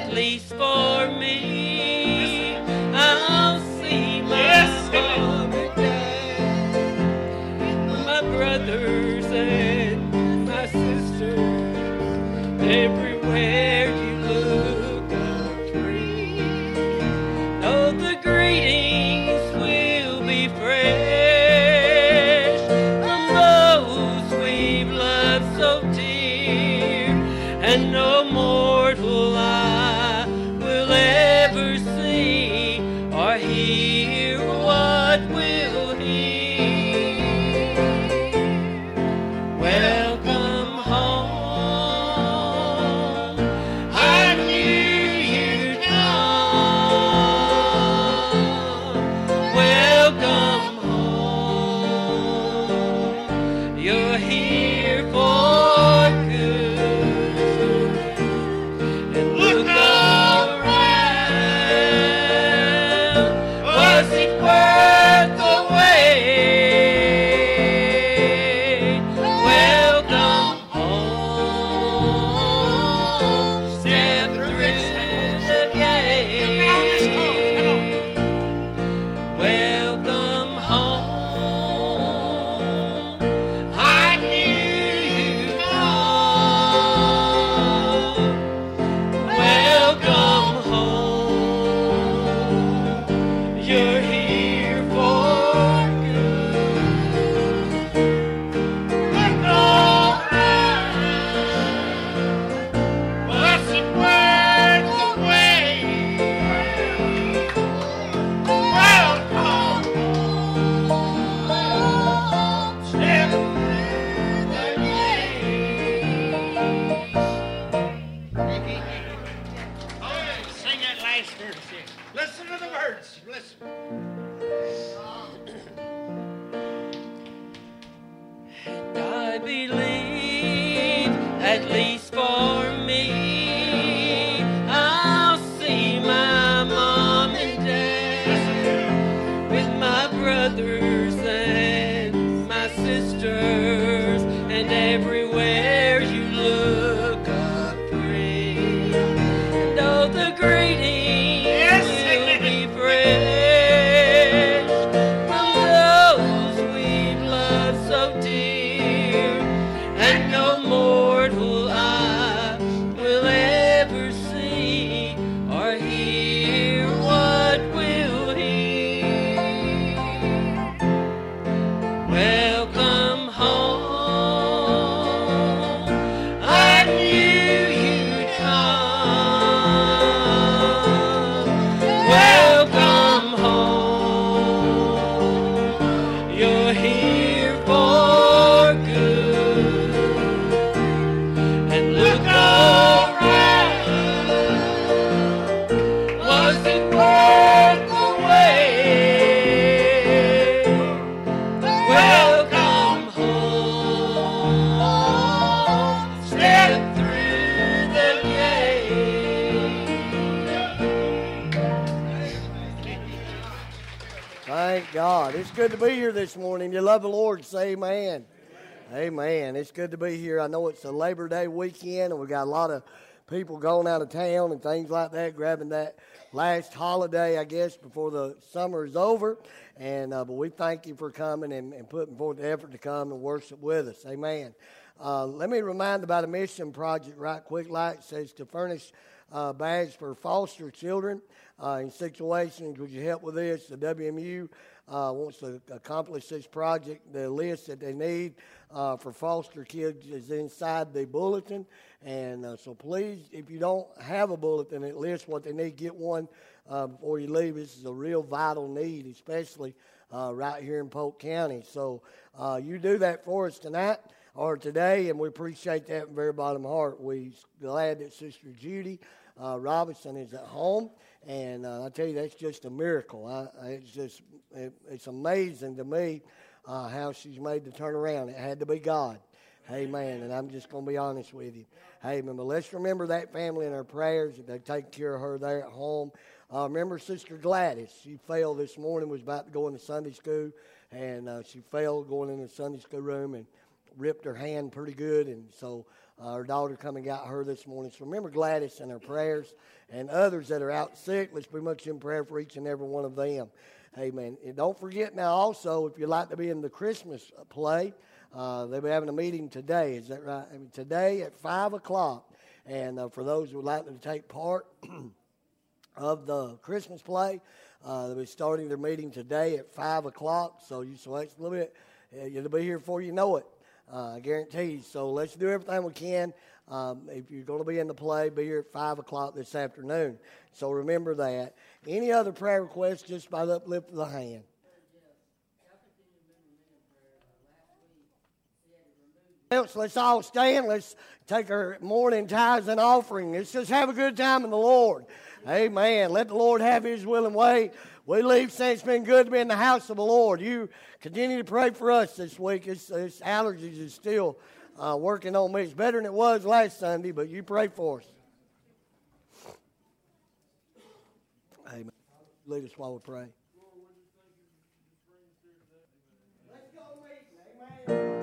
at least for me. I'll see my mom and dad, my brothers and my sisters. Everywhere you look, I'm free. Oh, the greetings will be fresh from those we've loved so dear, and no mortal eye will ever see or hear what we'll hear. Welcome home. I knew you'd come. Welcome home. You're here for good. And look around. Was it worth the wait? Welcome home. Step through the gate. Welcome home. I knew you'd come. Welcome home. You're here for good. Look around. Was it worth the wait? Welcome home. Step through the gate. Sing that last verse here. Listen to the words. Listen. I believe, at least for me, I'll see my mom and dad with my brothers and my sisters, and everywhere you look, I'm free. And oh, the greetings will be fresh from those we've loved so dear, and no mortal eye will ever see or hear what we'll hear. Welcome home. I knew you'd come. Welcome home. You're here for good. And look around. Was it worth the wait? Welcome home. Step through the gate. Thank God. It's good to be here this morning. You love the Lord, say amen. Amen. It's good to be here. I know it's a Labor Day weekend, and we got a lot of people going out of town and things like that, grabbing that last holiday, I guess, before the summer is over. And but we thank you for coming and putting forth the effort to come and worship with us. Amen. Let me remind about a mission project right quick. Like it says to furnish bags for foster children in situations. Would you help with this? The WMU wants to accomplish this project. The list that they need for foster kids is inside the bulletin. And so please, if you don't have a bulletin, it lists what they need. Get one before you leave. This is a real vital need, especially right here in Polk County. So you do that for us tonight or today, and we appreciate that from the very bottom of our heart. We're glad that Sister Judy Robinson is at home, and I tell you, that's just a miracle. It's amazing to me how she's made the turnaround. It had to be God. Amen. And I'm just going to be honest with you. Amen. But let's remember that family in our prayers. They take care of her there at home. Remember Sister Gladys. She fell this morning, was about to go into Sunday school, and she fell going in the Sunday school room, and ripped her hand pretty good, and so her daughter come and got her this morning. So remember Gladys in her prayers, and others that are out sick. Let's be much in prayer for each and every one of them. Amen. And don't forget now also, if you'd like to be in the Christmas play, they'll be having a meeting today. Is that right? I mean, today at 5 o'clock. And for those who would like to take part of the Christmas play, they'll be starting their meeting today at 5 o'clock. So you select a little bit. It'll be here before you know it, I guarantee you. So let's do everything we can. If you're going to be in the play, be here at 5 o'clock this afternoon. So remember that. Any other prayer requests, just by the uplift of the hand. Else, let's all stand. Let's take our morning tithes and offering. Let's just have a good time in the Lord. Amen. Let the Lord have His will and way. We leave saying it's been good to be in the house of the Lord. You continue to pray for us this week. This allergies is still working on me. It's better than it was last Sunday, but you pray for us. Amen. Lead us while we pray. Let's go meeting. Amen.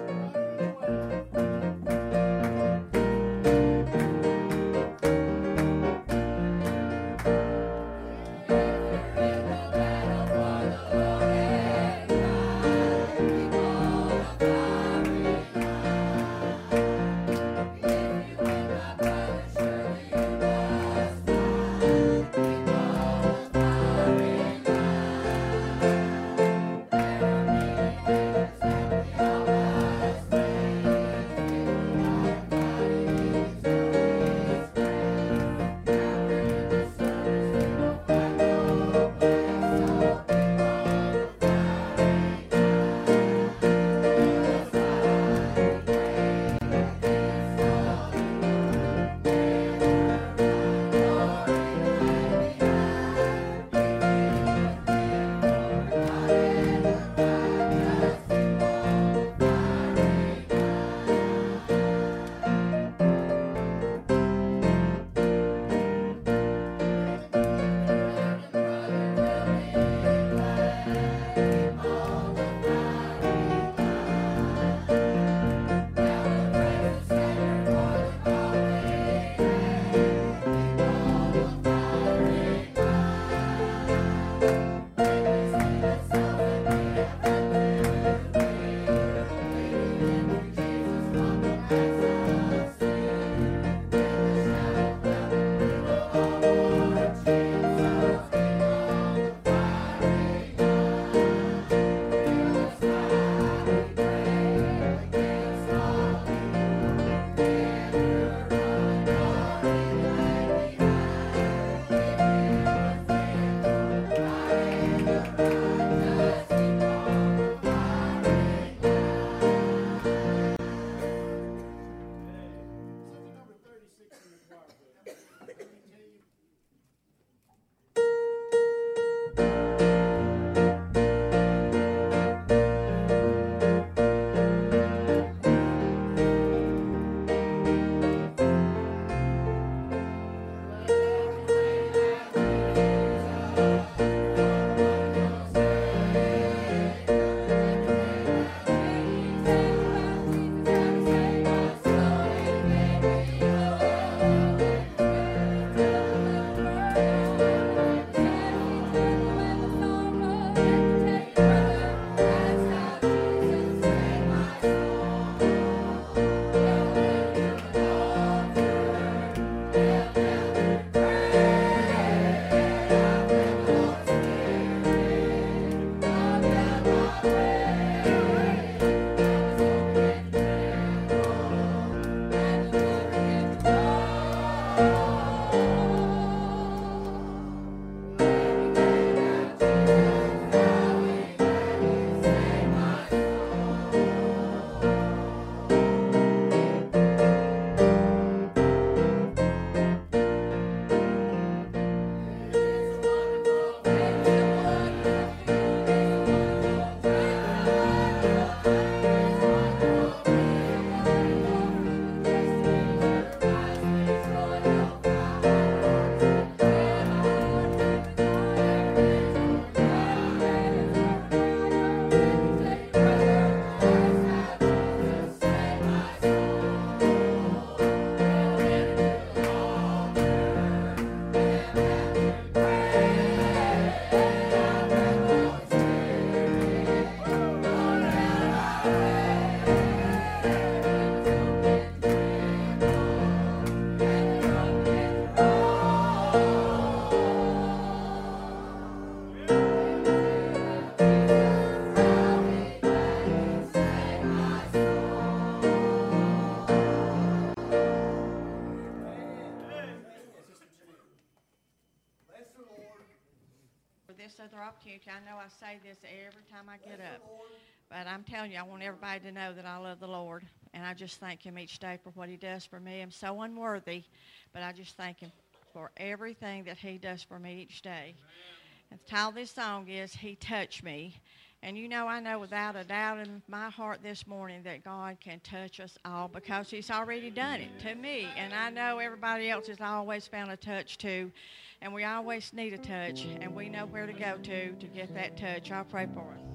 this other opportunity. I know I say this every time I get up, but I'm telling you, I want everybody to know that I love the Lord, and I just thank him each day for what he does for me. I'm so unworthy, but I just thank him for everything that he does for me each day. And the title of this song is He Touched Me. And you know, I know without a doubt in my heart this morning that God can touch us all because he's already done it to me. And I know everybody else has always found a touch too. And we always need a touch. And we know where to go to get that touch. I'll pray for us.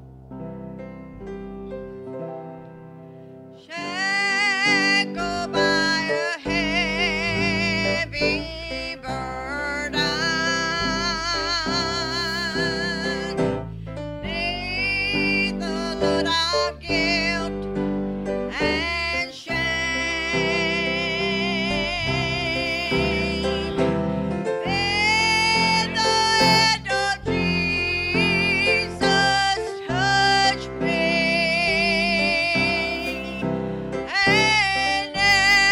Shackled by a heavy burden, neath the load of guilt and shame, in the hand of Jesus touch me, and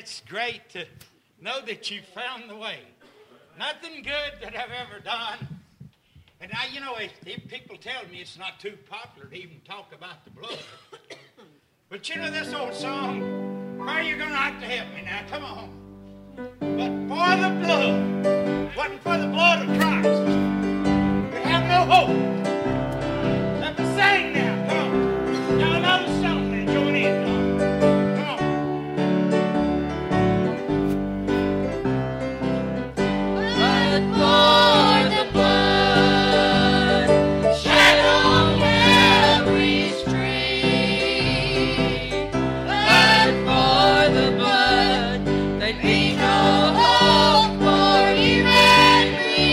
it's great to know that you found the way. Nothing good that I've ever done. And now, you know, if people tell me it's not too popular to even talk about the blood. But you know this old song, where you going to have to help me now? Come on. But for the blood, wasn't for the blood of Christ, we have no hope. Let me sing now, come on. Y'all know the song now, join in, come on. But for the blood shed on Calvary's tree, but for the blood there'd be no hope for you and me.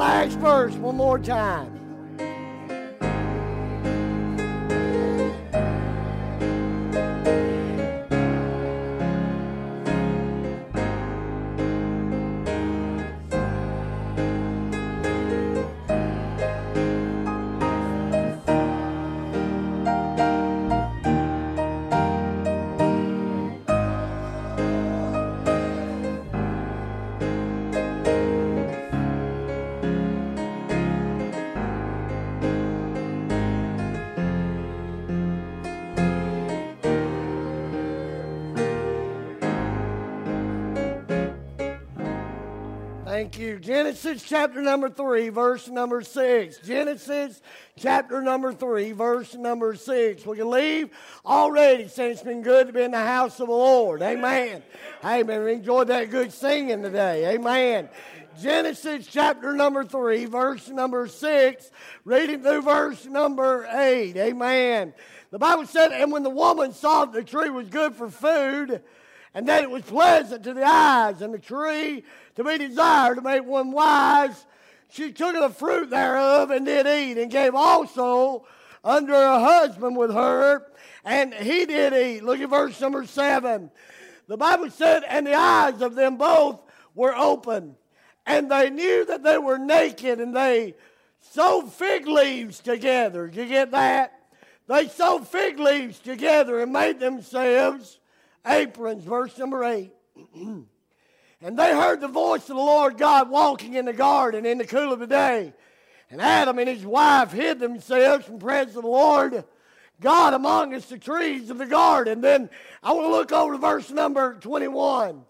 last verse one more time. Thank you. Genesis chapter number 3, verse number 6. Genesis chapter number 3, verse number 6. We can leave already saying it's been good to be in the house of the Lord. Amen. Amen. We enjoyed that good singing today. Amen. Genesis chapter number 3, verse number 6, reading through verse number 8. Amen. The Bible said, and when the woman saw that the tree was good for food, and that it was pleasant to the eyes, and the tree to be desired to make one wise, she took of the fruit thereof and did eat, and gave also unto her husband with her, and he did eat. Look at verse number 7. The Bible said, and the eyes of them both were open, and they knew that they were naked, and they sewed fig leaves together. Did you get that? They sewed fig leaves together and made themselves aprons. Verse number 8. And they heard the voice of the Lord God walking in the garden in the cool of the day. And Adam and his wife hid themselves from the presence of the Lord God amongst the trees of the garden. Then I want to look over to verse number 21.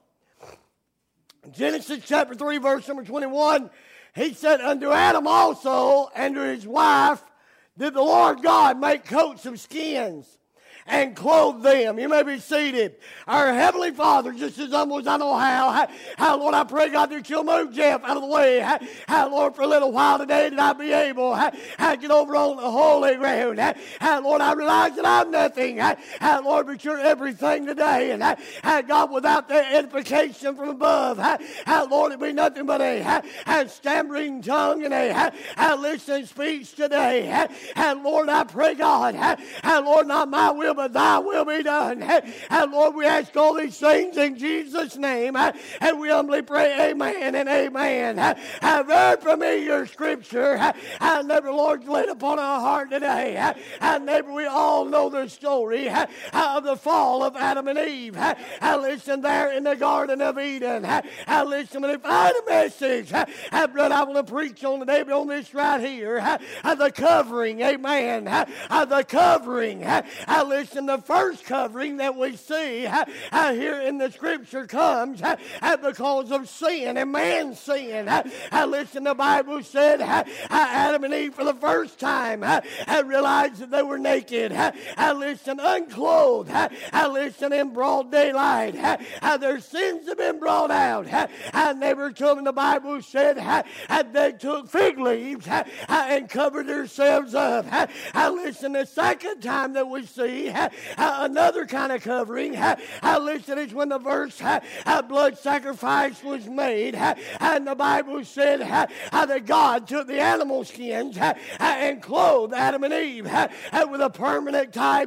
Genesis chapter 3, verse number 21. He said, unto Adam also and to his wife did the Lord God make coats of skins and clothe them. You may be seated. Our Heavenly Father, just as humble as I know how, Lord, I pray, God, that you'll move Jeff out of the way. How, Lord, for a little while today that I be able to get over on the holy ground. Lord, I realize that I'm nothing. Lord, but you're everything today. And God, without the edification from above, Lord, it'd be nothing but a stammering tongue and a listening speech today. Lord, I pray, God, Lord, not my will, but thy will be done. And Lord, we ask all these things in Jesus' name. And we humbly pray amen and amen. Very familiar scripture. And neighbor, Lord, laid upon our heart today. And neighbor, we all know the story of the fall of Adam and Eve. Listen, there in the Garden of Eden. Listen, if I had a message, brother, I want to preach on today, but on this right here, the covering, amen. The covering. Listen, the first covering that we see here in the scripture comes because of sin and man's sin. Listen, the Bible said Adam and Eve for the first time realized that they were naked. Listen, unclothed. Listen, in broad daylight. Their sins have been brought out. Neighbor told me the Bible said they took fig leaves and covered themselves up. Listen, the second time that we see another kind of covering, listen, is when the first blood sacrifice was made. And the Bible said that God took the animal skins and clothed Adam and Eve with a permanent type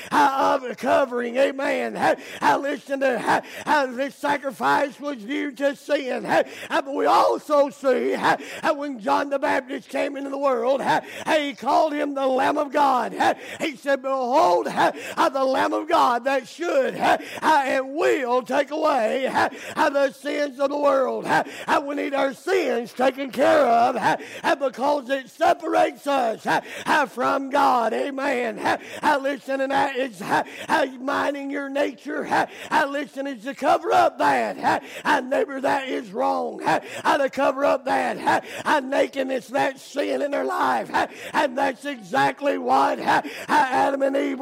of covering. Amen. Listen, this sacrifice was due to sin. But we also see when John the Baptist came into the world, he called him the Lamb of God. He said, behold, the Lamb of God that should and will take away the sins of the world. We need our sins taken care of because it separates us from God. Amen. Listen, and that is minding your nature. Listen, is to cover up that. Neighbor, that is wrong. To cover up that nakedness, that sin in their life. And that's exactly what Adam and Eve were doing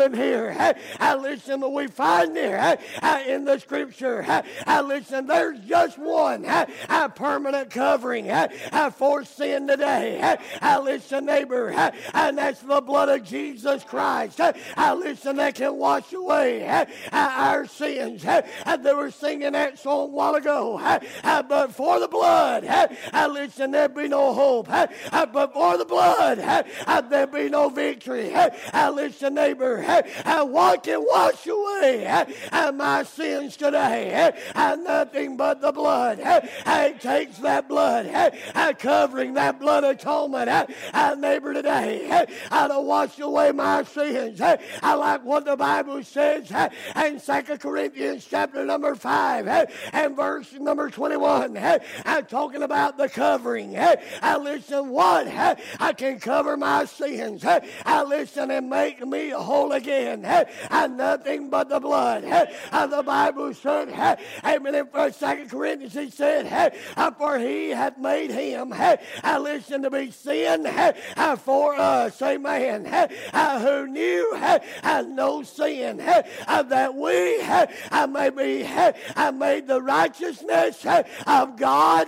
find here. Listen, we find here in the Scripture. Listen, there's just one permanent covering for sin today. Listen, neighbor, and that's the blood of Jesus Christ. Listen, that can wash away our sins. They were singing that song a while ago. But for the blood, listen, there'd be no hope. But for the blood, there'd be no victory. Listen, neighbor, what can wash away my sins today? Nothing but the blood. It takes that blood, covering that blood atonement, neighbor, today, to wash away my sins. I like what the Bible says in 2 Corinthians chapter number 5 and verse number 21. Talking about the covering. Listen, what I can cover my sins. Listen, and make me whole again. Nothing but the blood. The Bible said, amen, in 2 Corinthians, he said, for he hath made him, listen, to be sin for us, amen, who knew no sin, that we may be made the righteousness of God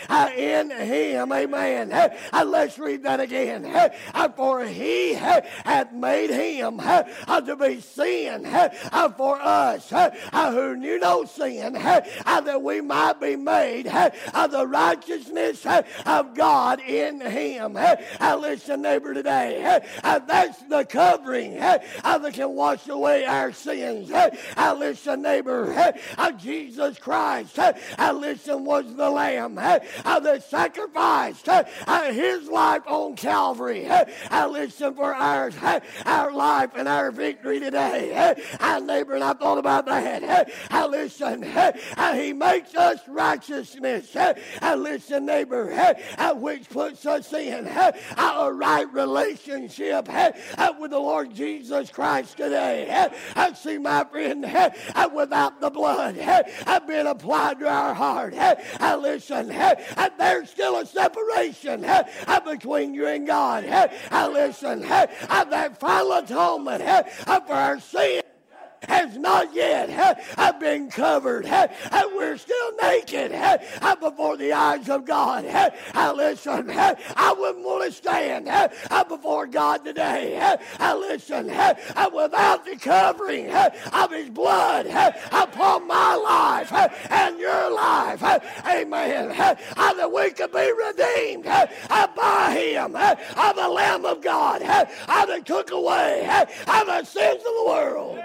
in him, amen. Let's read that again. For he hath made him to be sin for us who knew no sin, that we might be made the righteousness of God in him. Listen, neighbor, today, that's the covering that can wash away our sins. Listen, neighbor, Jesus Christ, listen, was the Lamb that sacrificed his life on Calvary. Listen, for our life and our victory today. Neighbor, and I thought about that. Listen, he makes us righteousness. Listen, neighbor, which puts us in a right relationship with the Lord Jesus Christ today. See, my friend, without the blood being applied to our heart, listen, there's still a separation between you and God. Listen, that final atonement for our sin has not yet been covered. We're still naked before the eyes of God. Listen, I wouldn't want to stand before God today. Listen, without the covering of his blood upon my life and your life. Amen. That we could be redeemed by him, the Lamb of God, that took away the sins of the world.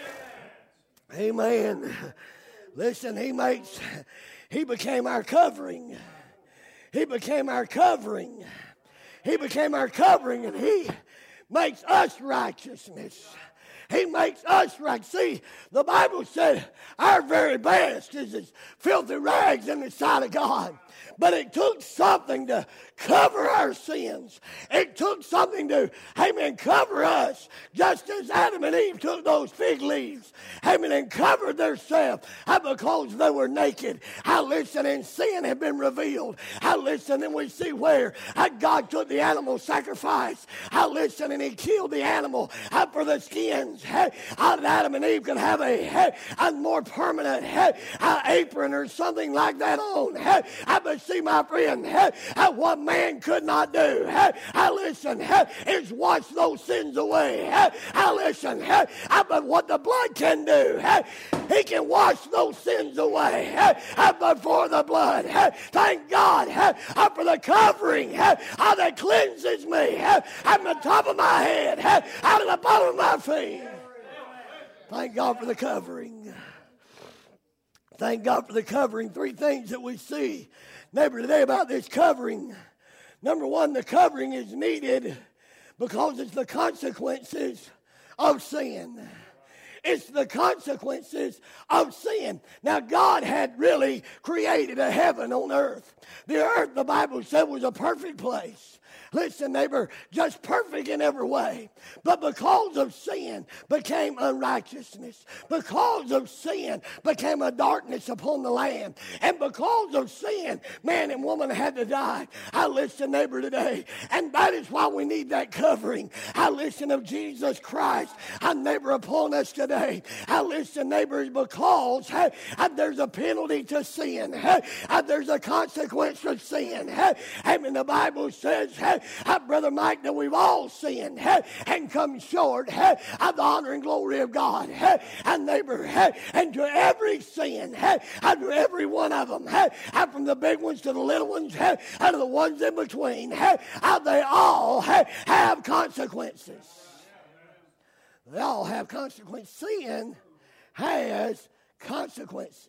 Amen. Listen, he became our covering. He became our covering. He became our covering, and he makes us righteousness. He makes us right. See, the Bible said our very best is as filthy rags in the sight of God. But it took something to cover our sins. It took something to, amen, cover us. Just as Adam and Eve took those fig leaves, amen, and covered themselves because they were naked. Listen, and sin had been revealed. Listen, and we see where God took the animal sacrifice. Listen, and he killed the animal for the skins. Adam and Eve could have a more permanent apron or something like that on. But see, my friend, what man could not do, listen, is wash those sins away. Listen, but what the blood can do, he can wash those sins away. But for the blood, thank God for the covering that cleanses me from the top of my head out of the bottom of my feet. Thank God for the covering. Thank God for the covering. Three things that we see, neighbor, today about this covering. Number one, the covering is needed because it's the consequences of sin. It's the consequences of sin. Now, God had really created a heaven on earth. The earth, the Bible said, was a perfect place. Listen, neighbor, just perfect in every way. But because of sin became unrighteousness. Because of sin became a darkness upon the land. And because of sin, man and woman had to die. I listen, neighbor, today. And that is why we need that covering. I listen of Jesus Christ, our neighbor, upon us today. I listen, neighbors, because there's a penalty to sin. There's a consequence to sin. And the Bible says, Brother Mike, that we've all sinned and come short of the honor and glory of God. And neighbor, and to every sin, to every one of them, from the big ones to the little ones, and to the ones in between, they all have consequences. They all have consequences. Sin has consequences.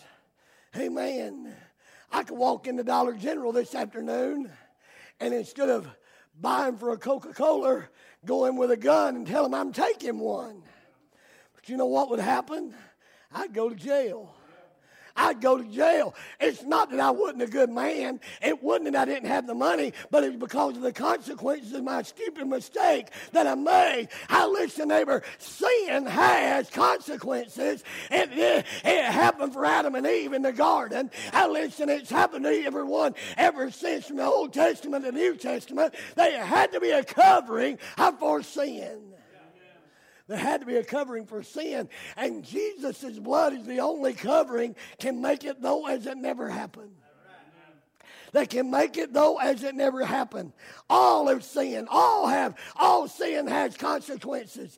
Amen. I could walk into Dollar General this afternoon, and instead of buying for a Coca-Cola, go in with a gun and tell them I'm taking one. But you know what would happen? I'd go to jail. I'd go to jail. It's not that I wasn't a good man. It wasn't that I didn't have the money, but it's because of the consequences of my stupid mistake that I made. I listen, neighbor, sin has consequences. It happened for Adam and Eve in the garden. I listen, it's happened to everyone ever since, from the Old Testament to the New Testament. There had to be a covering for sin. There had to be a covering for sin. And Jesus' blood is the only covering can make it though as it never happened. They can make it though as it never happened. All have sinned. All sin has consequences.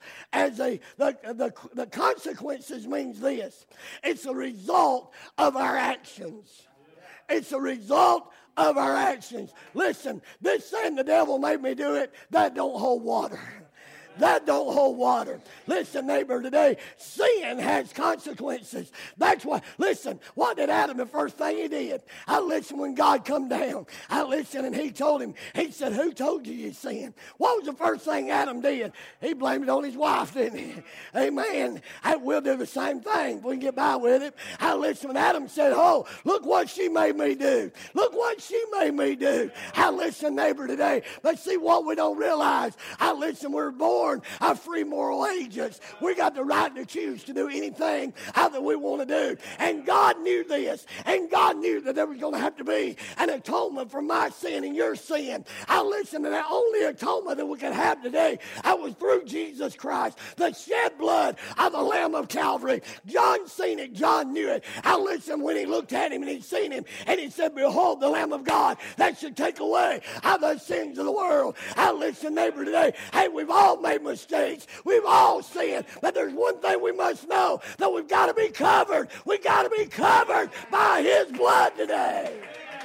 The consequences means this. It's a result of our actions. It's a result of our actions. Listen, this saying the devil made me do it, that don't hold water. That don't hold water. Listen, neighbor, today, sin has consequences. That's why, listen, what did Adam, the first thing he did? I listened when God come down. I listened and he told him, he said, who told you sinned? What was the first thing Adam did? He blamed it on his wife, didn't he? Amen. We'll do the same thing if we can get by with it. I listened when Adam said, oh, look what she made me do. Look what she made me do. I listen, neighbor, today. But see what we don't realize. I listen, we're born of free moral agents. We got the right to choose to do anything that we want to do. And God knew this. And God knew that there was going to have to be an atonement for my sin and your sin. I listen to that only atonement that we could have today. I was through Jesus Christ, the shed blood of the Lamb of Calvary. John seen it. John knew it. I listened when he looked at him and he seen him and he said, behold, the Lamb of God that should take away the sins of the world. I listen, neighbor, today. Hey, we've all made mistakes. We've all sinned. But there's one thing we must know, that we've got to be covered. We've got to be covered by his blood today.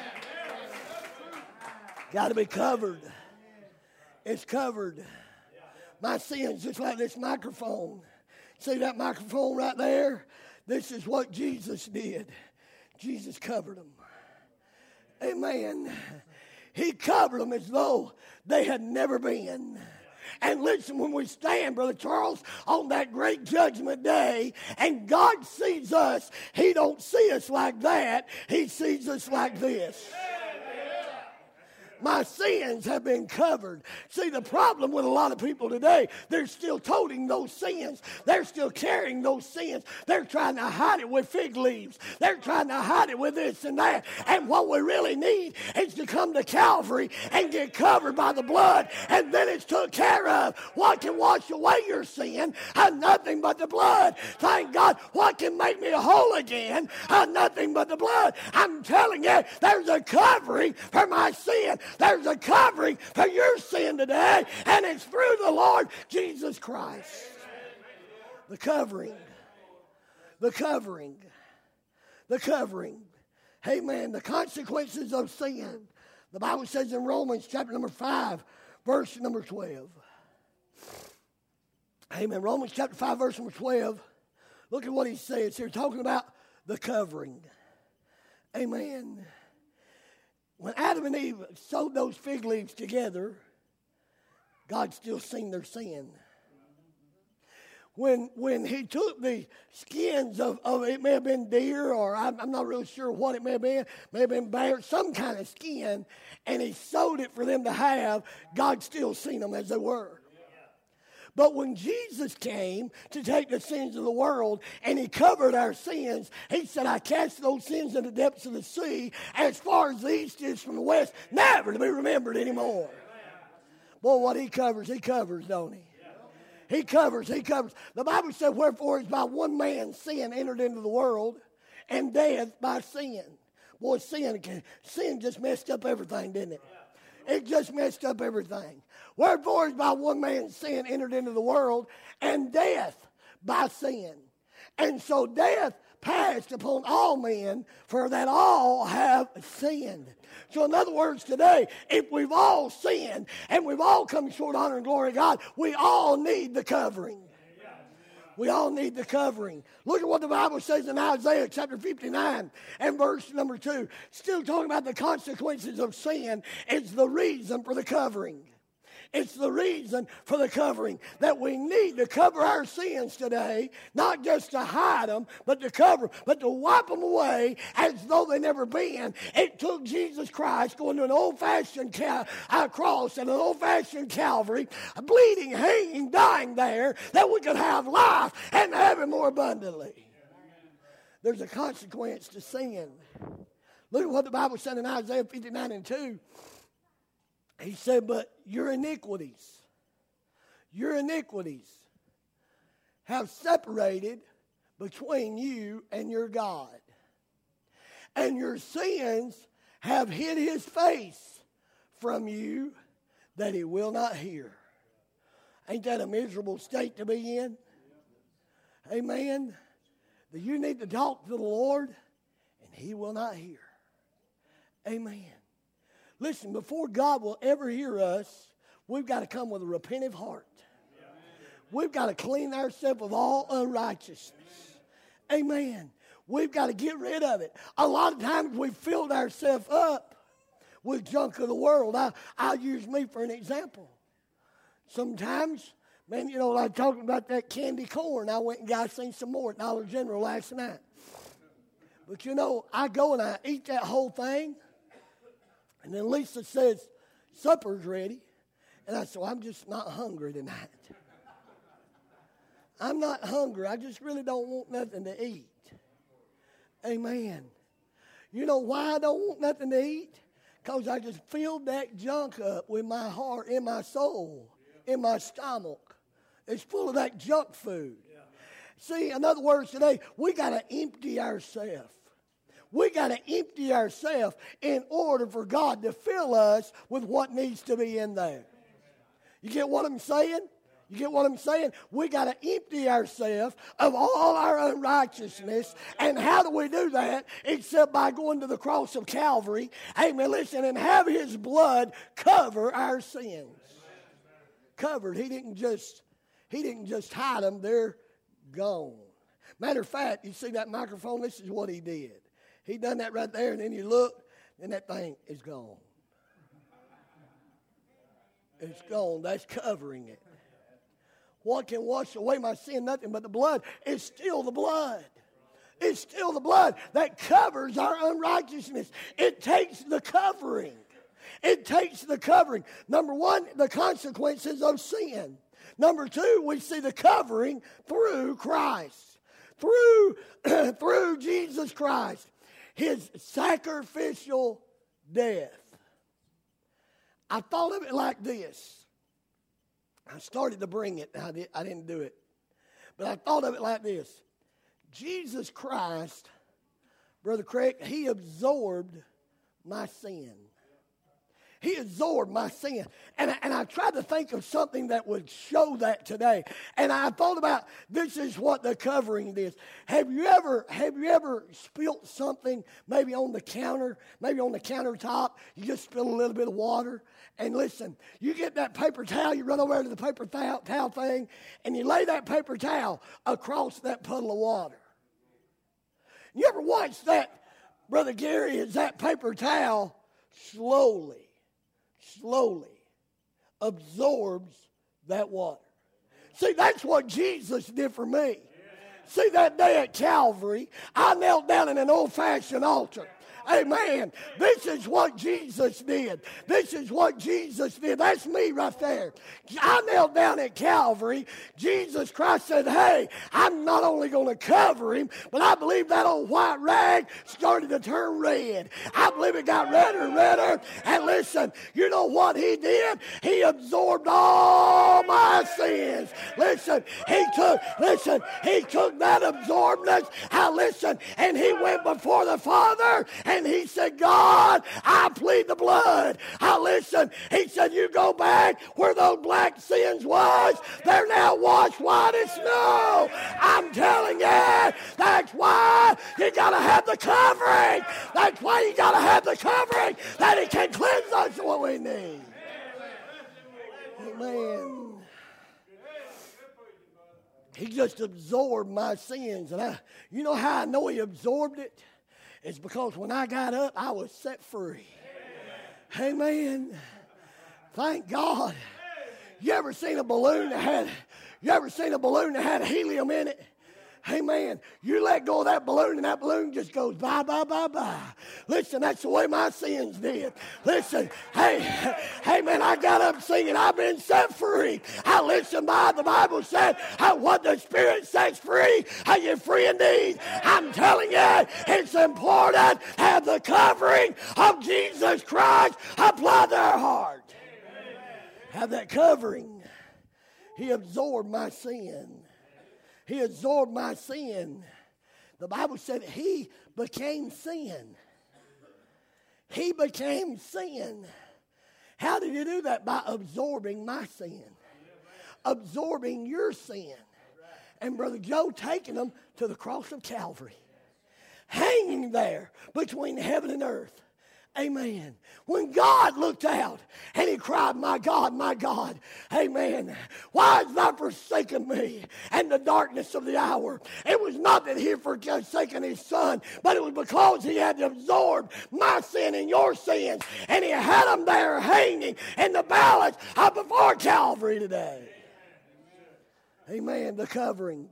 Got to be covered. It's covered. My sins, just like this microphone. See that microphone right there? This is what Jesus did. Jesus covered them. Amen. He covered them as though they had never been. And listen, when we stand, Brother Charles, on that great judgment day, and God sees us, he don't see us like that. He sees us like this. My sins have been covered. See, the problem with a lot of people today, they're still toting those sins. They're still carrying those sins. They're trying to hide it with fig leaves. They're trying to hide it with this and that. And what we really need is to come to Calvary and get covered by the blood, and then it's took care of. What can wash away your sin? Nothing but the blood. Thank God. What can make me whole again? Nothing but the blood. I'm telling you, there's a covering for my sin. There's a covering for your sin today, and it's through the Lord Jesus Christ. The covering. The covering. The covering. Amen. The consequences of sin. The Bible says in Romans chapter number 5, verse number 12. Amen. Romans chapter 5, verse number 12. Look at what he says here, talking about the covering. Amen. When Adam and Eve sewed those fig leaves together, God still seen their sin. when he took the skins of it may have been deer, or I'm not really sure what it may have been bear, some kind of skin, and he sewed it for them to have, God still seen them as they were. But when Jesus came to take the sins of the world and he covered our sins, he said, I cast those sins in the depths of the sea, as far as the east is from the west, never to be remembered anymore. Boy, what he covers, don't he? He covers. The Bible said, wherefore is by one man sin entered into the world, and death by sin. Boy, sin just messed up everything, didn't it? It just messed up everything. Wherefore is by one man's sin entered into the world, and death by sin. And so death passed upon all men, for that all have sinned. So in other words, today, if we've all sinned and we've all come short of honor and glory of God, we all need the covering. We all need the covering. Look at what the Bible says in Isaiah chapter 59 and verse number 2. Still talking about the consequences of sin. It's the reason for the covering. It's the reason for the covering, that we need to cover our sins today, not just to hide them, but to cover them, but to wipe them away as though they never been. It took Jesus Christ going to an old-fashioned cross and an old-fashioned Calvary, bleeding, hanging, dying there, that we could have life and have it more abundantly. There's a consequence to sin. Look at what the Bible said in Isaiah 59 and 2. He said, but your iniquities have separated between you and your God. And your sins have hid his face from you, that he will not hear. Ain't that a miserable state to be in? Amen. That you need to talk to the Lord, and he will not hear. Amen. Listen, before God will ever hear us, we've got to come with a repentant heart. We've got to clean ourselves of all unrighteousness. Amen. We've got to get rid of it. A lot of times we've filled ourselves up with junk of the world. I'll use me for an example. Sometimes, man, you know, like talking about that candy corn, I went and got some more at Dollar General last night. But you know, I go and I eat that whole thing. And then Lisa says, supper's ready. And I said, well, I'm just not hungry tonight. I'm not hungry. I just really don't want nothing to eat. Amen. You know why I don't want nothing to eat? Because I just filled that junk up with my heart, in my soul, in my stomach. It's full of that junk food. See, in other words, today, we got to empty ourselves. We got to empty ourselves in order for God to fill us with what needs to be in there. You get what I'm saying? You get what I'm saying? We got to empty ourselves of all our unrighteousness. And how do we do that? Except by going to the cross of Calvary. Amen. Listen, and have his blood cover our sins. Covered. He didn't just hide them. They're gone. Matter of fact, you see that microphone? This is what he did. He done that right there, and then you look, and that thing is gone. It's gone. That's covering it. What can wash away my sin? Nothing but the blood. It's still the blood. It's still the blood that covers our unrighteousness. It takes the covering. It takes the covering. Number one, the consequences of sin. Number two, we see the covering through Christ. Through Jesus Christ. His sacrificial death. I thought of it like this. I started to bring it. I didn't do it. But I thought of it like this. Jesus Christ, Brother Craig, he absorbed my sin. He absorbed my sin. And I tried to think of something that would show that today. And I thought about, this is what the covering is. Have you ever spilt something maybe on the counter, maybe on the countertop? You just spill a little bit of water. And listen, you get that paper towel, you run over to the paper towel thing, and you lay that paper towel across that puddle of water. You ever watch that, Brother Gary, as that paper towel slowly absorbs that water. See, that's what Jesus did for me. See, that day at Calvary, I knelt down in an old-fashioned altar. Amen. This is what Jesus did. This is what Jesus did. That's me right there. I knelt down at Calvary. Jesus Christ said, hey, I'm not only going to cover him, but I believe that old white rag started to turn red. I believe it got redder and redder. And listen, you know what he did? He absorbed all my sins. Listen, he took that absorbance. Listen, and he went before the Father. And he said, God, I plead the blood. Listen, he said, you go back where those black sins was. They're now washed white as snow. I'm telling you, that's why you got to have the covering. That's why you got to have the covering, that he can cleanse us what we need. Amen. He just absorbed my sins. And you know how I know he absorbed it? It's because when I got up, I was set free. Amen. Thank God. You ever seen a balloon that had helium in it? Amen. You let go of that balloon and that balloon just goes bye, bye, bye, bye. Listen, that's the way my sins did. Listen, hey man, I got up singing, I've been set free. The Bible said, what the Spirit sets free, you're free indeed. I'm telling you, it's important to have the covering of Jesus Christ apply their heart. Have that covering. He absorbed my sin. He absorbed my sin. The Bible said he became sin. He became sin. How did he do that? By absorbing my sin. Absorbing your sin. And Brother Joe taking them to the cross of Calvary. Hanging there between heaven and earth. Amen. When God looked out and he cried, my God, amen, why has thou forsaken me and the darkness of the hour? It was not that he had forsaken his son, but it was because he had absorbed my sin and your sins, and he had them there hanging in the balance before Calvary today. Amen. The covering.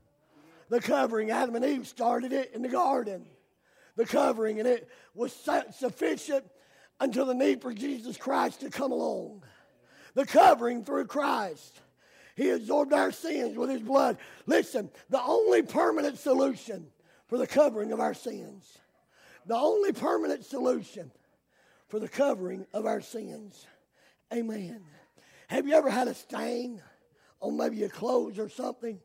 Adam and Eve started it in the garden. The covering, and it was sufficient until the need for Jesus Christ to come along. The covering through Christ. He absorbed our sins with his blood. Listen, the only permanent solution for the covering of our sins. The only permanent solution for the covering of our sins. Amen. Have you ever had a stain on maybe your clothes or something?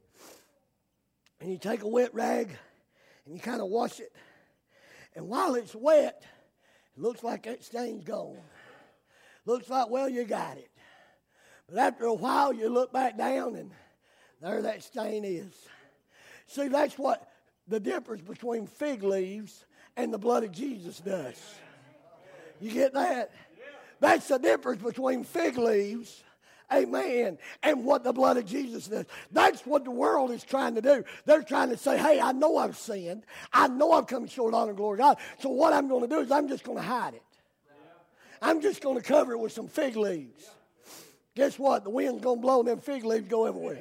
And you take a wet rag and you kind of wash it. And while it's wet, it looks like that stain's gone. Looks like, well, you got it. But after a while, you look back down, and there that stain is. See, that's what the difference between fig leaves and the blood of Jesus does. You get that? That's the difference between fig leaves, amen, and what the blood of Jesus does. That's what the world is trying to do. They're trying to say, hey, I know I've sinned. I know I've come short of honor and glory of God. So what I'm going to do is I'm just going to hide it. I'm just going to cover it with some fig leaves. Guess what? The wind's going to blow and them fig leaves go everywhere.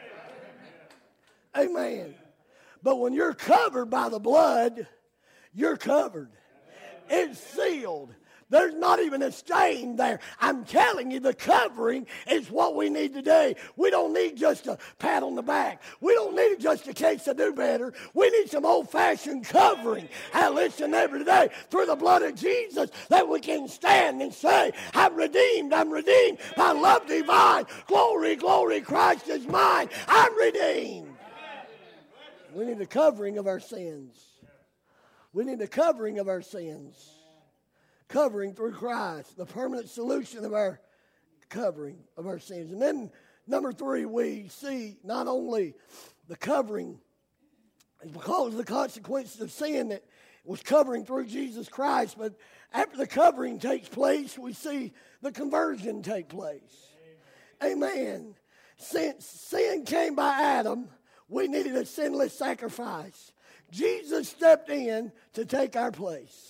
Amen. But when you're covered by the blood, you're covered. It's sealed. There's not even a stain there. I'm telling you, the covering is what we need today. We don't need just a pat on the back. We don't need just a case to do better. We need some old-fashioned covering. And listen, every day, through the blood of Jesus, that we can stand and say, I'm redeemed by love divine. Glory, glory, Christ is mine. I'm redeemed. We need the covering of our sins. We need the covering of our sins. Covering through Christ, the permanent solution of our covering of our sins. And then, number 3, we see not only the covering is because of the consequences of sin that was covering through Jesus Christ, but after the covering takes place, we see the conversion take place. Amen. Since sin came by Adam, we needed a sinless sacrifice. Jesus stepped in to take our place.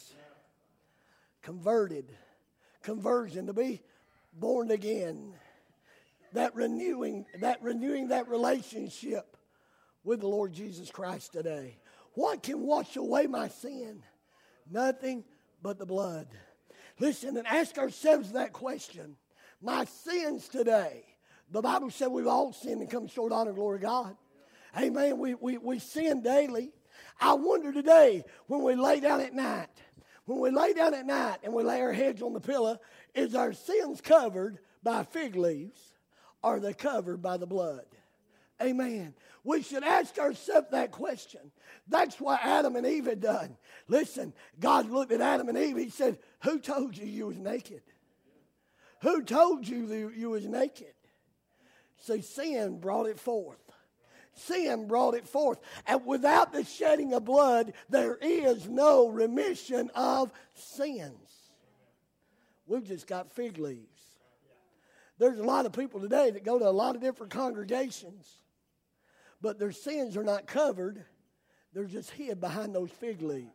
Conversion, to be born again. that renewing that relationship with the Lord Jesus Christ today. What can wash away my sin? Nothing but the blood. Listen and ask ourselves that question. My sins today. The Bible said we've all sinned and come short of honor and glory of God. Amen. We sin daily. I wonder today, when we lay down at night, and we lay our heads on the pillow, is our sins covered by fig leaves, or are they covered by the blood? Amen. We should ask ourselves that question. That's what Adam and Eve had done. Listen, God looked at Adam and Eve. He said, who told you you was naked? Who told you that you was naked? See, sin brought it forth. Sin brought it forth. And without the shedding of blood, there is no remission of sins. We've just got fig leaves. There's a lot of people today that go to a lot of different congregations, but their sins are not covered. They're just hid behind those fig leaves.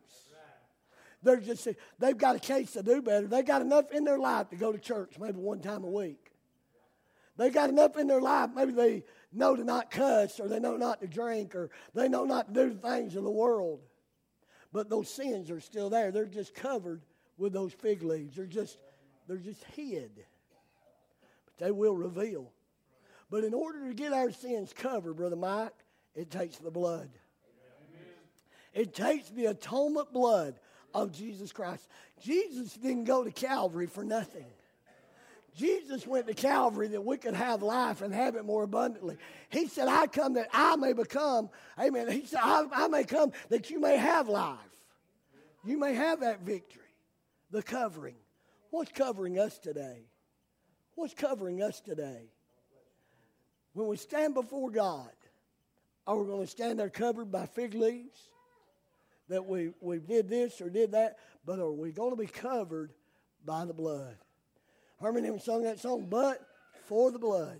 They've got a case to do better. They got enough in their life to go to church maybe one time a week. They got enough in their life. Maybe they know to not cuss, or they know not to drink, or they know not to do the things of the world. But those sins are still there. They're just covered with those fig leaves. They're just hid. But they will reveal. But in order to get our sins covered, Brother Mike, it takes the blood. It takes the atonement blood of Jesus Christ. Jesus didn't go to Calvary for nothing. Jesus went to Calvary that we could have life and have it more abundantly. He said, I come that I may become, amen. He said, I may come that you may have life. You may have that victory. The covering. What's covering us today? What's covering us today? When we stand before God, are we going to stand there covered by fig leaves? That we did this or did that, but are we going to be covered by the blood? Herman even sung that song, but for the blood.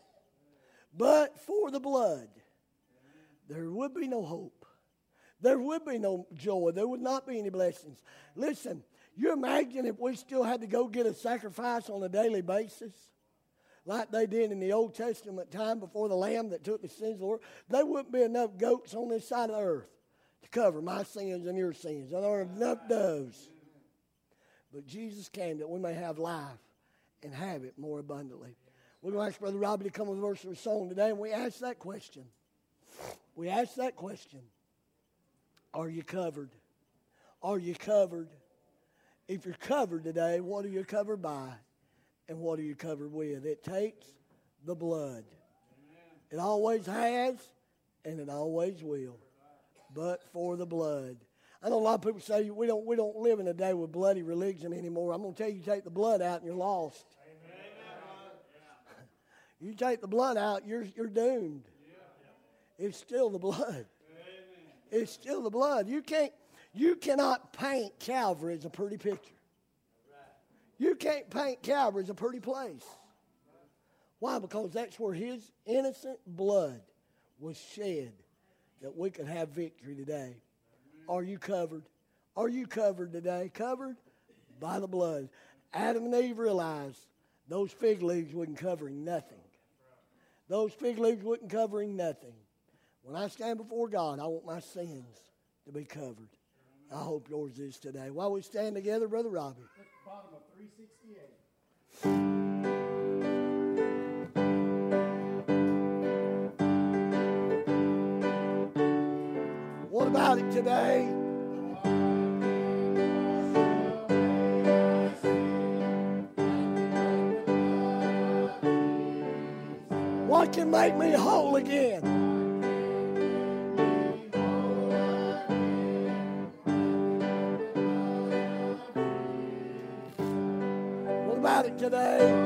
But for the blood, there would be no hope. There would be no joy. There would not be any blessings. Listen, you imagine if we still had to go get a sacrifice on a daily basis, like they did in the Old Testament time before the Lamb that took the sins of the world. There wouldn't be enough goats on this side of the earth to cover my sins and your sins. There aren't enough doves. But Jesus came that we may have life and have it more abundantly. We're going to ask Brother Robbie to come with a verse of a song today, and we ask that question. We ask that question. Are you covered? Are you covered? If you're covered today, what are you covered by? And what are you covered with? It takes the blood. It always has, and it always will. But for the blood. I know a lot of people say we don't live in a day with bloody religion anymore. I'm going to tell you, take the blood out and you're lost. You take the blood out, you're doomed. It's still the blood. It's still the blood. You cannot paint Calvary as a pretty picture. You can't paint Calvary as a pretty place. Why? Because that's where his innocent blood was shed that we could have victory today. Are you covered? Are you covered today? Covered by the blood. Adam and Eve realized those fig leaves wasn't covering nothing. Those fig leaves wasn't covering nothing. When I stand before God, I want my sins to be covered. I hope yours is today. While we stand together, Brother Robbie. At the bottom of 368. What about it today? What can make me whole again? What about it today?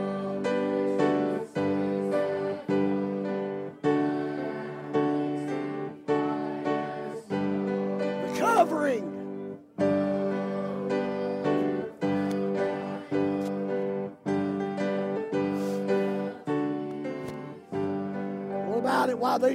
Covering. What about it while they